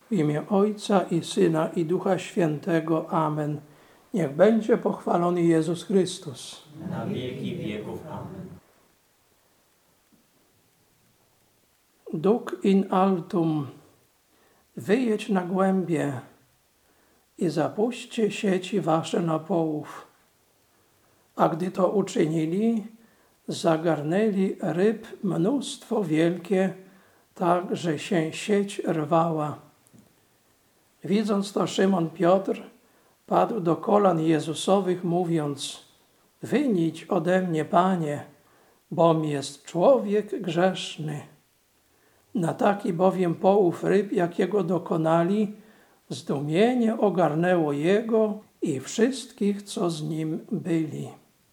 W imię Ojca i Syna i Ducha Świętego. Amen. Niech będzie pochwalony Jezus Chrystus. Na wieki wieków. Amen. Duc in altum, wyjedź na głębie i zapuśćcie sieci wasze na połów. A gdy to uczynili, zagarnęli ryb mnóstwo wielkie, tak, że się sieć rwała. Widząc to, Szymon Piotr padł do kolan Jezusowych, mówiąc: wynić ode mnie, Panie, bom jest człowiek grzeszny. Na taki bowiem połów ryb, jakiego dokonali, zdumienie ogarnęło jego i wszystkich, co z nim byli.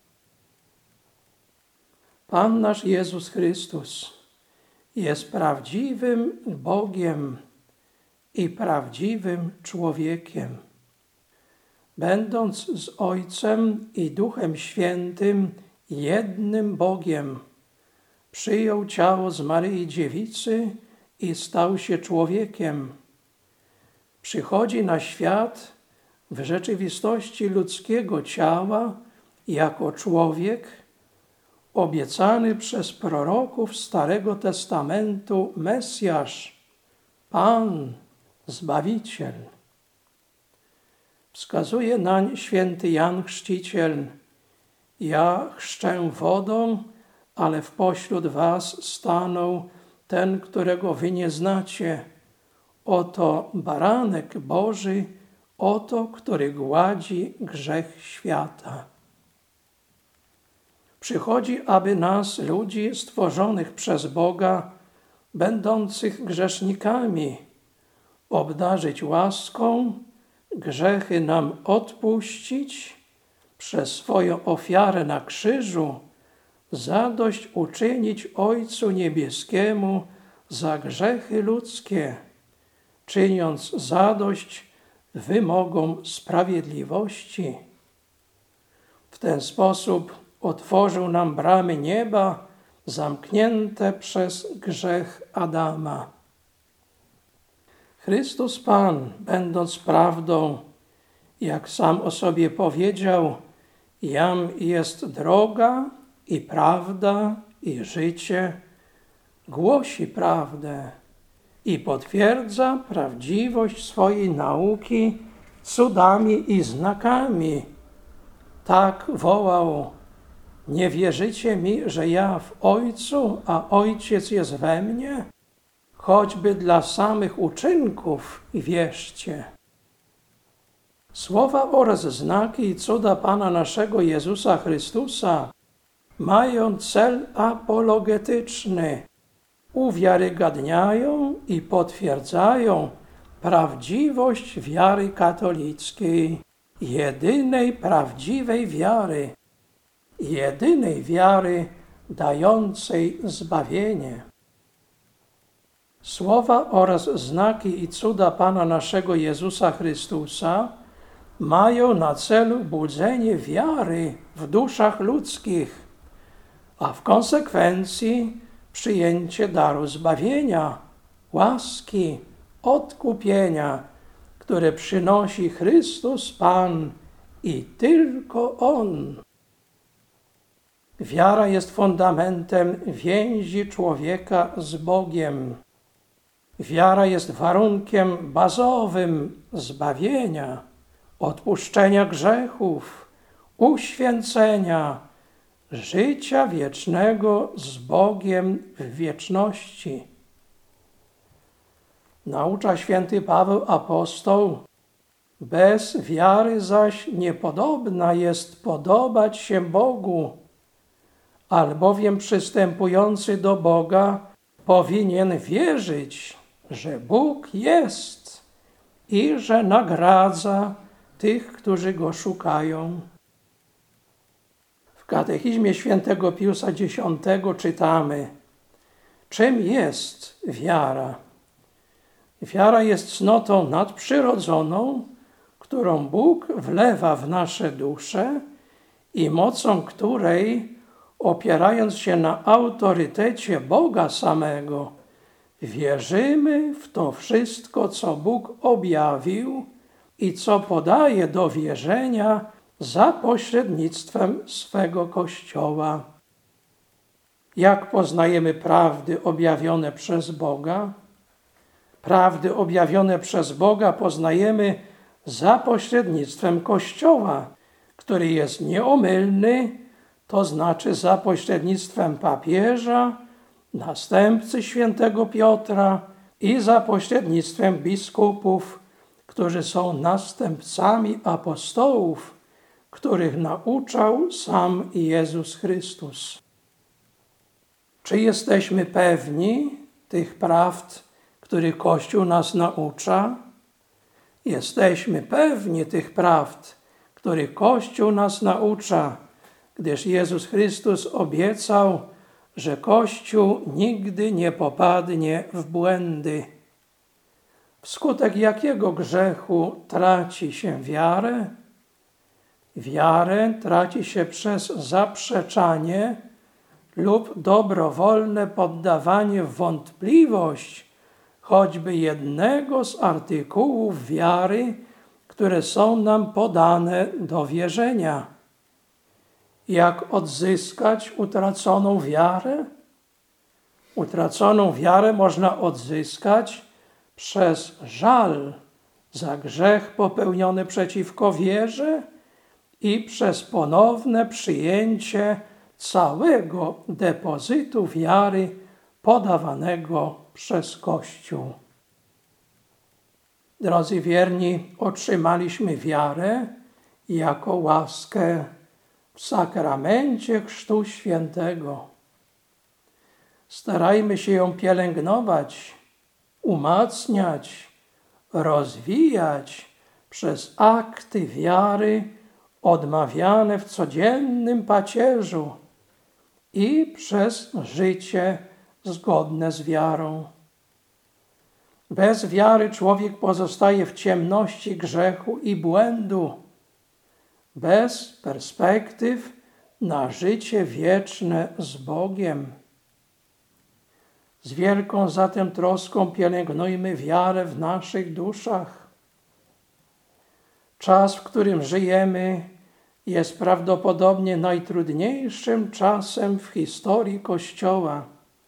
Pan nasz Jezus Chrystus jest prawdziwym Bogiem i prawdziwym człowiekiem. Będąc z Ojcem i Duchem Świętym jednym Bogiem, przyjął ciało z Maryi Dziewicy i stał się człowiekiem. Przychodzi na świat w rzeczywistości ludzkiego ciała jako człowiek, obiecany przez proroków Starego Testamentu Mesjasz, Pan, Zbawiciel. Wskazuje nań święty Jan Chrzciciel: ja chrzczę wodą, ale w pośród was stanął ten, którego wy nie znacie. Oto baranek Boży, oto, który gładzi grzech świata. Przychodzi, aby nas, ludzi stworzonych przez Boga, będących grzesznikami, obdarzyć łaską, grzechy nam odpuścić, przez swoją ofiarę na krzyżu zadość uczynić Ojcu Niebieskiemu za grzechy ludzkie, czyniąc zadość wymogom sprawiedliwości. W ten sposób otworzył nam bramy nieba zamknięte przez grzech Adama. Chrystus Pan, będąc prawdą, jak sam o sobie powiedział: jam jest droga i prawda i życie, głosi prawdę i potwierdza prawdziwość swojej nauki cudami i znakami. Tak wołał: nie wierzycie mi, że ja w Ojcu, a Ojciec jest we mnie? Choćby dla samych uczynków wierzcie. Słowa oraz znaki i cuda Pana naszego Jezusa Chrystusa mają cel apologetyczny. Uwiarygadniają i potwierdzają prawdziwość wiary katolickiej, jedynej prawdziwej wiary, jedynej wiary dającej zbawienie. Słowa oraz znaki i cuda Pana naszego Jezusa Chrystusa mają na celu budzenie wiary w duszach ludzkich, a w konsekwencji przyjęcie daru zbawienia, łaski, odkupienia, które przynosi Chrystus Pan i tylko On. Wiara jest fundamentem więzi człowieka z Bogiem. Wiara jest warunkiem bazowym zbawienia, odpuszczenia grzechów, uświęcenia, życia wiecznego z Bogiem w wieczności. Naucza święty Paweł apostoł: bez wiary zaś niepodobna jest podobać się Bogu, albowiem przystępujący do Boga powinien wierzyć, że Bóg jest i że nagradza tych, którzy Go szukają. W katechizmie świętego Piusa X czytamy: czym jest wiara? Wiara jest cnotą nadprzyrodzoną, którą Bóg wlewa w nasze dusze i mocą której, opierając się na autorytecie Boga samego, Wierzymy w to wszystko, co Bóg objawił i co podaje do wierzenia za pośrednictwem swego Kościoła. Jak poznajemy prawdy objawione przez Boga? Prawdy objawione przez Boga poznajemy za pośrednictwem Kościoła, który jest nieomylny, to znaczy za pośrednictwem papieża, następcy świętego Piotra i za pośrednictwem biskupów, którzy są następcami apostołów, których nauczał sam Jezus Chrystus. Czy jesteśmy pewni tych prawd, których Kościół nas naucza? Jesteśmy pewni tych prawd, których Kościół nas naucza, gdyż Jezus Chrystus obiecał, że Kościół nigdy nie popadnie w błędy. Wskutek jakiego grzechu traci się wiarę? Wiarę traci się przez zaprzeczanie lub dobrowolne poddawanie w wątpliwość choćby jednego z artykułów wiary, które są nam podane do wierzenia. Jak odzyskać utraconą wiarę? Utraconą wiarę można odzyskać przez żal za grzech popełniony przeciwko wierze i przez ponowne przyjęcie całego depozytu wiary podawanego przez Kościół. Drodzy wierni, otrzymaliśmy wiarę jako łaskę w sakramencie Chrztu Świętego. Starajmy się ją pielęgnować, umacniać, rozwijać przez akty wiary odmawiane w codziennym pacierzu i przez życie zgodne z wiarą. Bez wiary człowiek pozostaje w ciemności grzechu i błędu, bez perspektyw na życie wieczne z Bogiem. Z wielką zatem troską pielęgnujmy wiarę w naszych duszach. Czas, w którym żyjemy, jest prawdopodobnie najtrudniejszym czasem w historii Kościoła.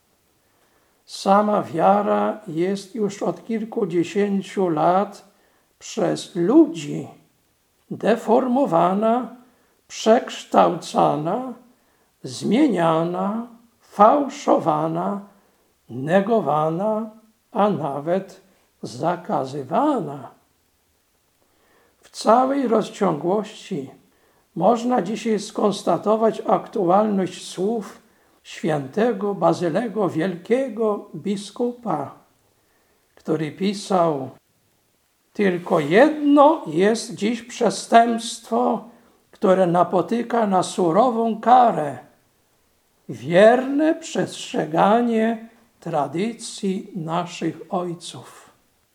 Sama wiara jest już od kilkudziesięciu lat przez ludzi deformowana, przekształcana, zmieniana, fałszowana, negowana, a nawet zakazywana. W całej rozciągłości można dzisiaj skonstatować aktualność słów świętego Bazylego Wielkiego biskupa, który pisał: tylko jedno jest dziś przestępstwo, które napotyka na surową karę: wierne przestrzeganie tradycji naszych ojców.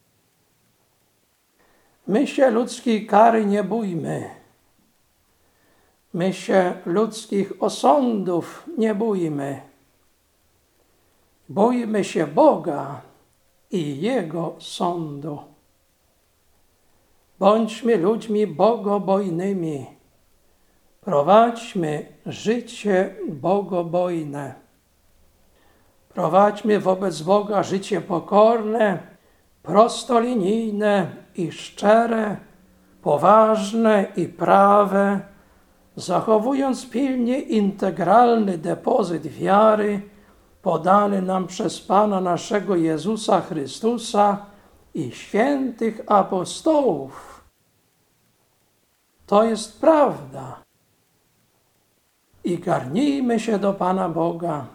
My się ludzkiej kary nie bójmy. My się ludzkich osądów nie bójmy. Bójmy się Boga i Jego sądu. Bądźmy ludźmi bogobojnymi. Prowadźmy życie bogobojne. Prowadźmy wobec Boga życie pokorne, prostolinijne i szczere, poważne i prawe, zachowując pilnie integralny depozyt wiary podany nam przez Pana naszego Jezusa Chrystusa i świętych apostołów. To jest prawda. I garnijmy się do Pana Boga.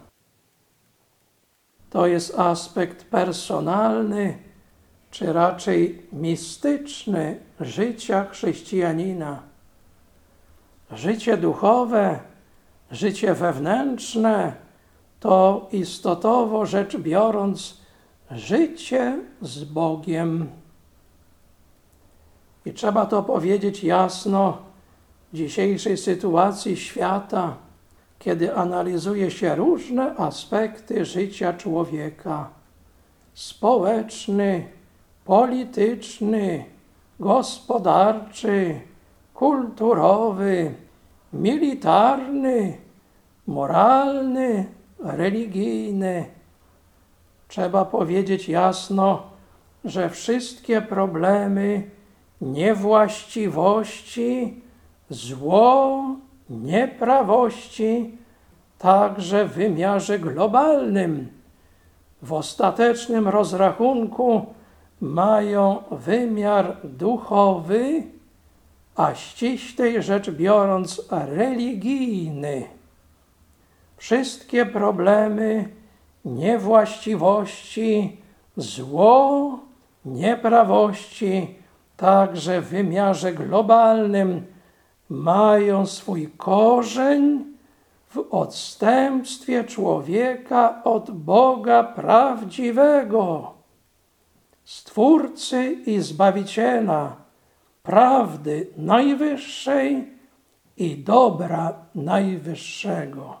To jest aspekt personalny, czy raczej mistyczny życia chrześcijanina. Życie duchowe, życie wewnętrzne to istotowo rzecz biorąc życie z Bogiem. I trzeba to powiedzieć jasno w dzisiejszej sytuacji świata, kiedy analizuje się różne aspekty życia człowieka. społeczny, polityczny, gospodarczy, kulturowy, militarny, moralny, religijny. Trzeba powiedzieć jasno, że wszystkie problemy niewłaściwości, zło, nieprawości, także w wymiarze globalnym, w ostatecznym rozrachunku mają wymiar duchowy, a ściślej rzecz biorąc religijny. Wszystkie problemy niewłaściwości, zło, nieprawości, także w wymiarze globalnym mają swój korzeń w odstępstwie człowieka od Boga prawdziwego, Stwórcy i Zbawiciela, prawdy najwyższej i dobra najwyższego.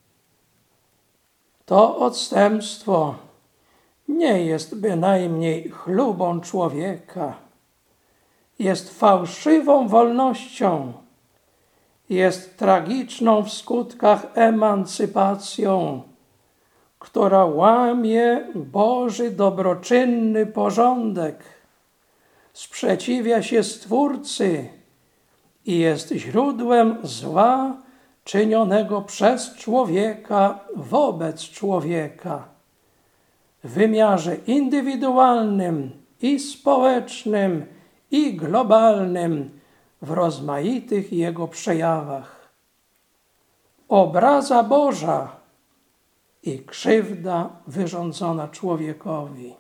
To odstępstwo nie jest bynajmniej chlubą człowieka, jest fałszywą wolnością, jest tragiczną w skutkach emancypacją, która łamie Boży dobroczynny porządek, sprzeciwia się Stwórcy i jest źródłem zła czynionego przez człowieka wobec człowieka w wymiarze indywidualnym i społecznym i globalnym w rozmaitych jego przejawach. Obraza Boża i krzywda wyrządzona człowiekowi.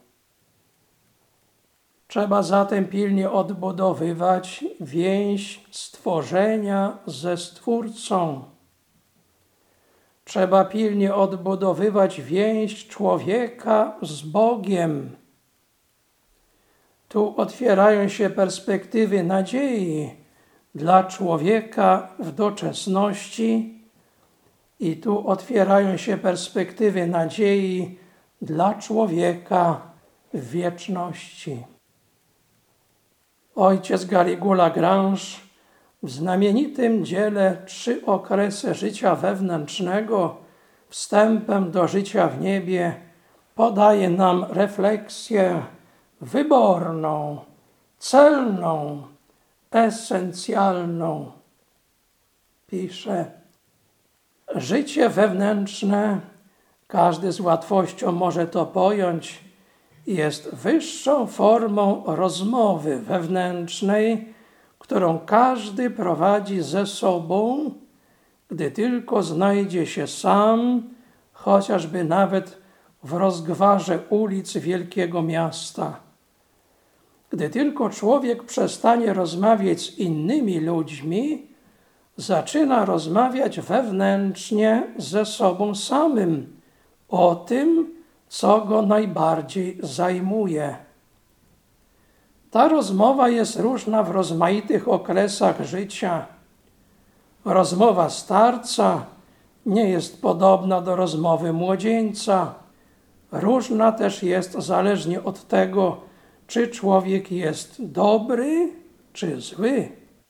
Trzeba zatem pilnie odbudowywać więź stworzenia ze Stwórcą. Trzeba pilnie odbudowywać więź człowieka z Bogiem. Tu otwierają się perspektywy nadziei dla człowieka w doczesności i tu otwierają się perspektywy nadziei dla człowieka w wieczności. Ojciec Garrigou-Lagrange w znamienitym dziele 3 okresy życia wewnętrznego, wstępem do życia w niebie, podaje nam refleksję wyborną, celną, esencjalną. Pisze: życie wewnętrzne, każdy z łatwością może to pojąć, jest wyższą formą rozmowy wewnętrznej, którą każdy prowadzi ze sobą, gdy tylko znajdzie się sam, chociażby nawet w rozgwarze ulic wielkiego miasta. Gdy tylko człowiek przestanie rozmawiać z innymi ludźmi, zaczyna rozmawiać wewnętrznie ze sobą samym o tym, co go najbardziej zajmuje. Ta rozmowa jest różna w rozmaitych okresach życia. Rozmowa starca nie jest podobna do rozmowy młodzieńca. Różna też jest zależnie od tego, czy człowiek jest dobry, czy zły.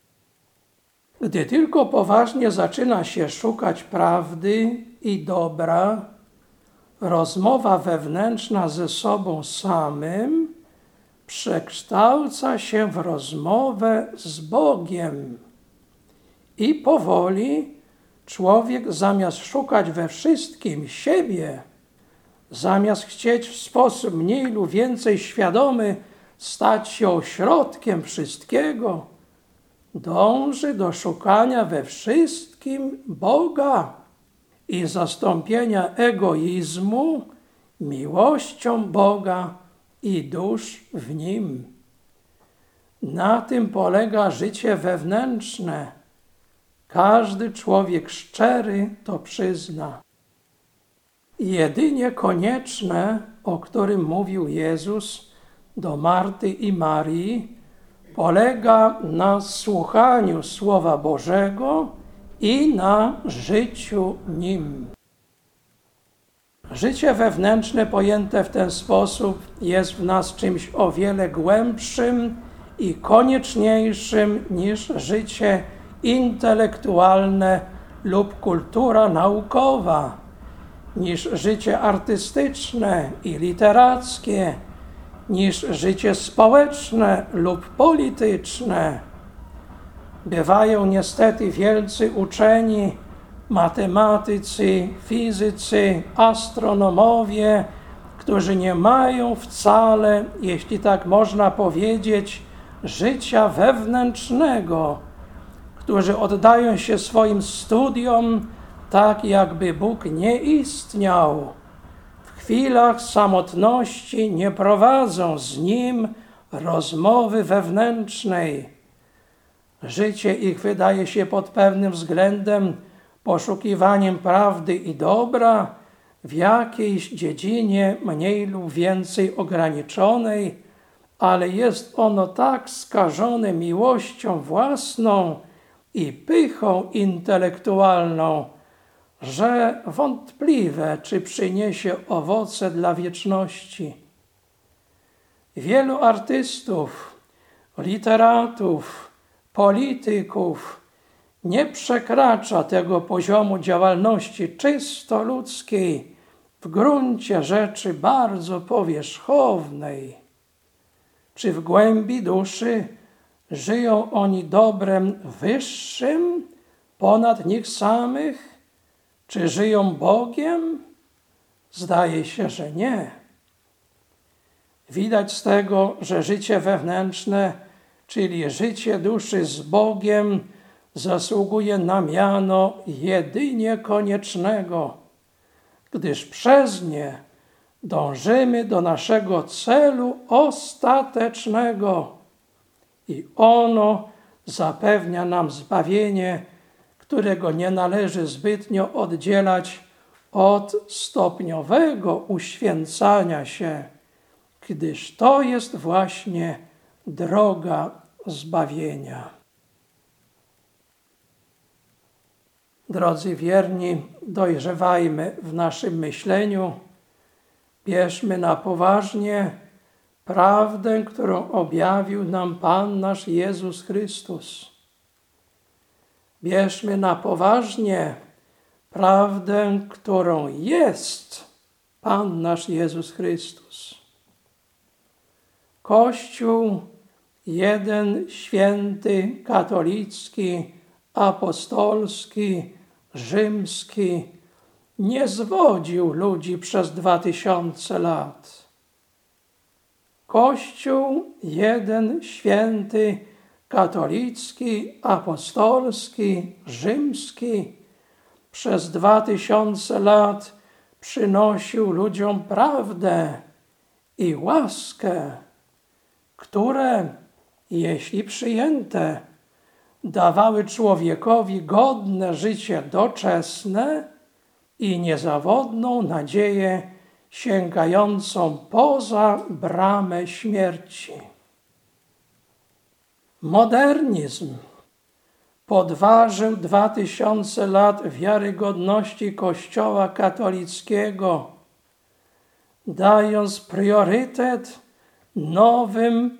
Gdy tylko poważnie zaczyna się szukać prawdy i dobra, rozmowa wewnętrzna ze sobą samym przekształca się w rozmowę z Bogiem. I powoli człowiek zamiast szukać we wszystkim siebie, zamiast chcieć w sposób mniej lub więcej świadomy stać się ośrodkiem wszystkiego, dąży do szukania we wszystkim Boga i zastąpienia egoizmu miłością Boga i dusz w Nim. Na tym polega życie wewnętrzne. Każdy człowiek szczery to przyzna. Jedynie konieczne, o którym mówił Jezus do Marty i Marii, polega na słuchaniu Słowa Bożego i na życiu nim. Życie wewnętrzne pojęte w ten sposób jest w nas czymś o wiele głębszym i konieczniejszym niż życie intelektualne lub kultura naukowa, niż życie artystyczne i literackie, niż życie społeczne lub polityczne. Bywają niestety wielcy uczeni, matematycy, fizycy, astronomowie, którzy nie mają wcale, jeśli tak można powiedzieć, życia wewnętrznego, którzy oddają się swoim studiom tak, jakby Bóg nie istniał. W chwilach samotności nie prowadzą z Nim rozmowy wewnętrznej. Życie ich wydaje się pod pewnym względem poszukiwaniem prawdy i dobra w jakiejś dziedzinie mniej lub więcej ograniczonej, ale jest ono tak skażone miłością własną i pychą intelektualną, że wątpliwe, czy przyniesie owoce dla wieczności. Wielu artystów, literatów, polityków nie przekracza tego poziomu działalności czysto ludzkiej, w gruncie rzeczy bardzo powierzchownej. Czy w głębi duszy żyją oni dobrem wyższym ponad nich samych? Czy żyją Bogiem? Zdaje się, że nie. Widać z tego, że życie wewnętrzne, czyli życie duszy z Bogiem, zasługuje na miano jedynie koniecznego, gdyż przez nie dążymy do naszego celu ostatecznego i ono zapewnia nam zbawienie, którego nie należy zbytnio oddzielać od stopniowego uświęcania się, gdyż to jest właśnie droga zbawienia. Drodzy wierni, dojrzewajmy w naszym myśleniu, bierzmy na poważnie prawdę, którą objawił nam Pan nasz Jezus Chrystus. Bierzmy na poważnie prawdę, którą jest Pan nasz Jezus Chrystus. Kościół jeden święty, katolicki, apostolski, rzymski nie zwodził ludzi przez 2000 lat. Kościół jeden święty, katolicki, apostolski, rzymski przez 2000 lat przynosił ludziom prawdę i łaskę, które, jeśli przyjęte, dawały człowiekowi godne życie doczesne i niezawodną nadzieję sięgającą poza bramę śmierci. Modernizm podważył 2000 lat wiarygodności Kościoła katolickiego, dając priorytet nowym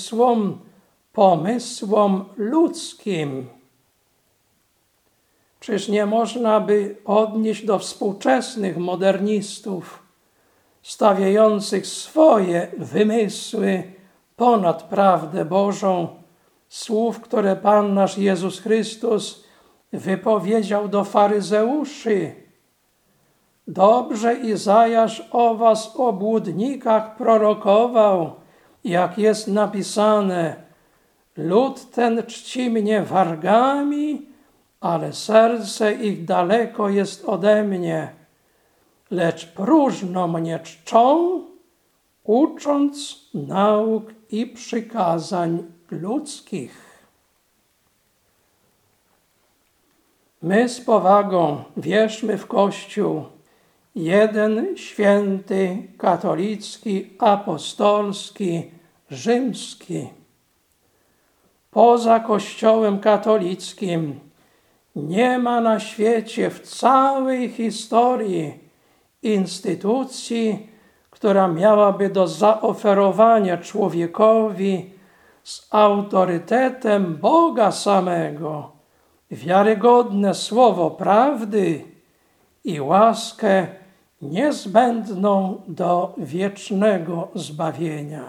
pomysłom ludzkim. Czyż nie można by odnieść do współczesnych modernistów, stawiających swoje wymysły ponad prawdę Bożą, słów, które Pan nasz Jezus Chrystus wypowiedział do faryzeuszy. Dobrze Izajasz o was obłudnikach prorokował, jak jest napisane: lud ten czci mnie wargami, ale serce ich daleko jest ode mnie, lecz próżno mnie czczą, ucząc nauk i przykazań ludzkich. My z powagą wierzmy w Kościół, jeden święty, katolicki, apostolski, rzymski. Poza Kościołem katolickim nie ma na świecie w całej historii instytucji, która miałaby do zaoferowania człowiekowi z autorytetem Boga samego wiarygodne słowo prawdy i łaskę niezbędną do wiecznego zbawienia.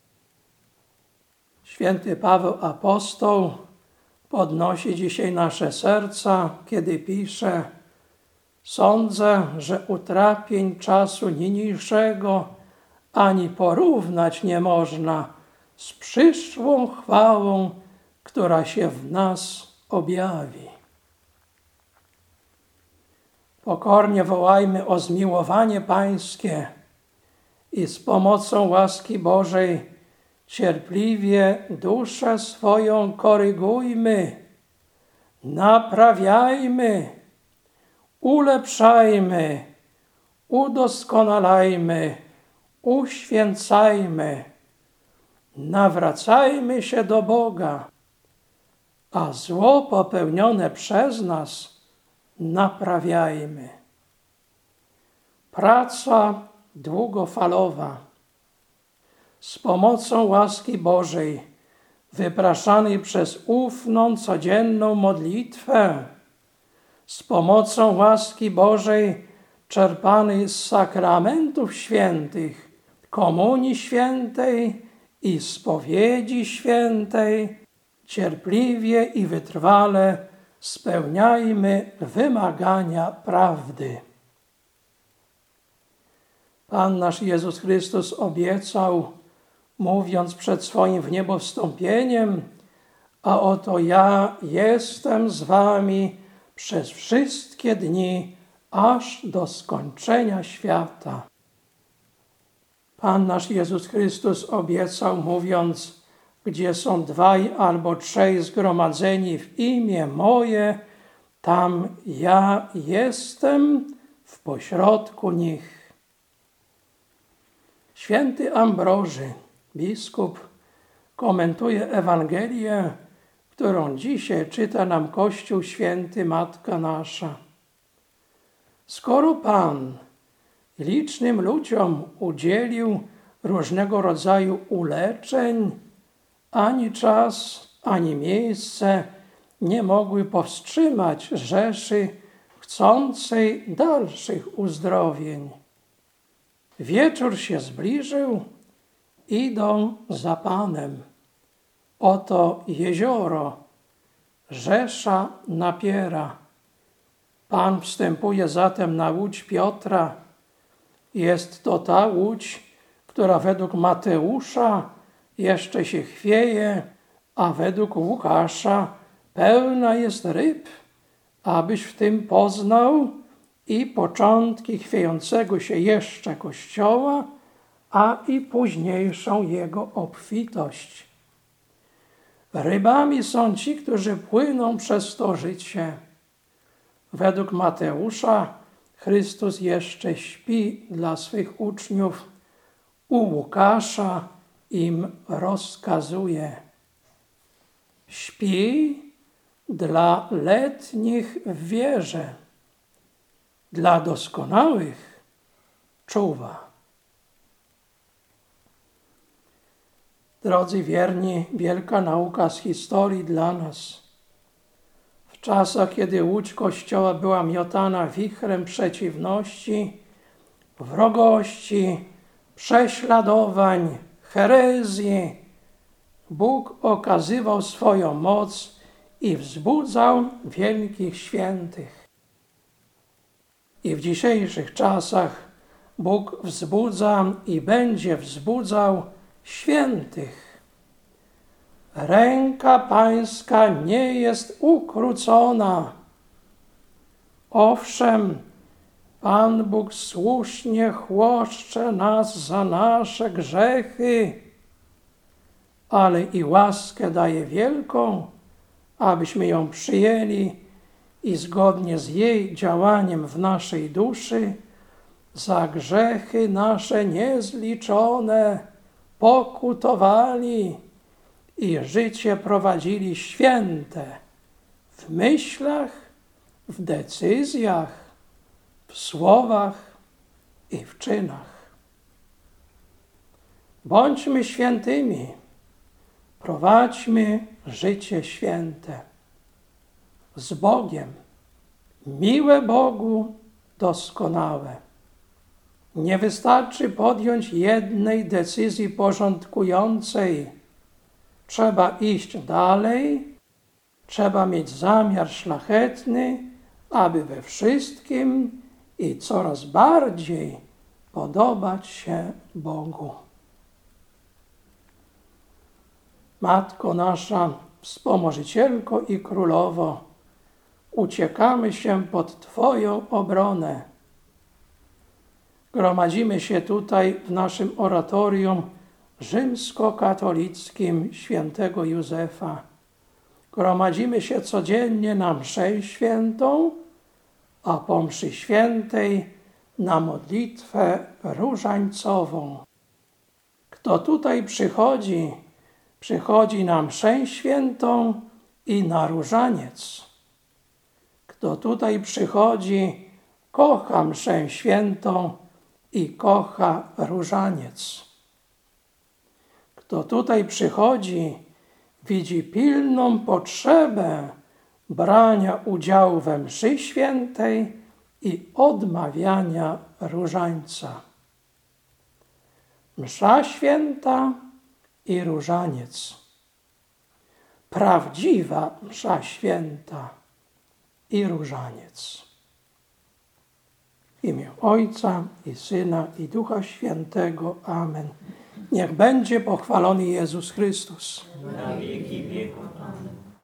Święty Paweł Apostoł podnosi dzisiaj nasze serca, kiedy pisze: sądzę, że utrapień czasu niniejszego ani porównać nie można z przyszłą chwałą, która się w nas objawi. Pokornie wołajmy o zmiłowanie Pańskie i z pomocą łaski Bożej cierpliwie duszę swoją korygujmy, naprawiajmy, ulepszajmy, udoskonalajmy, uświęcajmy, nawracajmy się do Boga, a zło popełnione przez nas naprawiajmy. Praca długofalowa. Z pomocą łaski Bożej, wypraszanej przez ufną, codzienną modlitwę, z pomocą łaski Bożej, czerpanej z sakramentów świętych, komunii świętej i spowiedzi świętej, cierpliwie i wytrwale spełniajmy wymagania prawdy. Pan nasz Jezus Chrystus obiecał, mówiąc przed swoim wniebowstąpieniem: a oto ja jestem z wami przez wszystkie dni, aż do skończenia świata. Pan nasz Jezus Chrystus obiecał, mówiąc: gdzie są dwaj albo trzej zgromadzeni w imię moje, tam ja jestem w pośrodku nich. Święty Ambroży, biskup, komentuje Ewangelię, którą dzisiaj czyta nam Kościół Święty Matka Nasza. Skoro Pan licznym ludziom udzielił różnego rodzaju uleczeń, ani czas, ani miejsce nie mogły powstrzymać rzeszy chcącej dalszych uzdrowień. Wieczór się zbliżył, idą za Panem. Oto jezioro, rzesza napiera. Pan wstępuje zatem na łódź Piotra. Jest to ta łódź, która według Mateusza jeszcze się chwieje, a według Łukasza pełna jest ryb, abyś w tym poznał i początki chwiejącego się jeszcze Kościoła, a i późniejszą jego obfitość. Rybami są ci, którzy płyną przez to życie. Według Mateusza Chrystus jeszcze śpi dla swych uczniów, u Łukasza im rozkazuje. Śpi dla letnich w wierze, dla doskonałych czuwa. Drodzy wierni, wielka nauka z historii dla nas. W czasach, kiedy łódź Kościoła była miotana wichrem przeciwności, wrogości, prześladowań, herezji, Bóg okazywał swoją moc i wzbudzał wielkich świętych. I w dzisiejszych czasach Bóg wzbudza i będzie wzbudzał świętych. Ręka Pańska nie jest ukrócona. Owszem, Pan Bóg słusznie chłoszcze nas za nasze grzechy, ale i łaskę daje wielką, abyśmy ją przyjęli i zgodnie z jej działaniem w naszej duszy za grzechy nasze niezliczone pokutowali i życie prowadzili święte w myślach, w decyzjach, w słowach i w czynach. Bądźmy świętymi, prowadźmy życie święte. Z Bogiem, miłe Bogu, doskonałe. Nie wystarczy podjąć jednej decyzji porządkującej. Trzeba iść dalej, trzeba mieć zamiar szlachetny, aby we wszystkim i coraz bardziej podobać się Bogu. Matko nasza, wspomożycielko i królowo, uciekamy się pod Twoją obronę. Gromadzimy się tutaj w naszym oratorium rzymskokatolickim świętego Józefa. Gromadzimy się codziennie na mszę świętą, a po mszy świętej na modlitwę różańcową. Kto tutaj przychodzi, przychodzi na mszę świętą i na różaniec. Kto tutaj przychodzi, kocha mszę świętą i kocha różaniec. Kto tutaj przychodzi, widzi pilną potrzebę brania udziału we mszy świętej i odmawiania różańca. Msza święta i różaniec. Prawdziwa msza święta i różaniec. W imię Ojca i Syna i Ducha Świętego. Amen. Niech będzie pochwalony Jezus Chrystus. Na wieki wieków.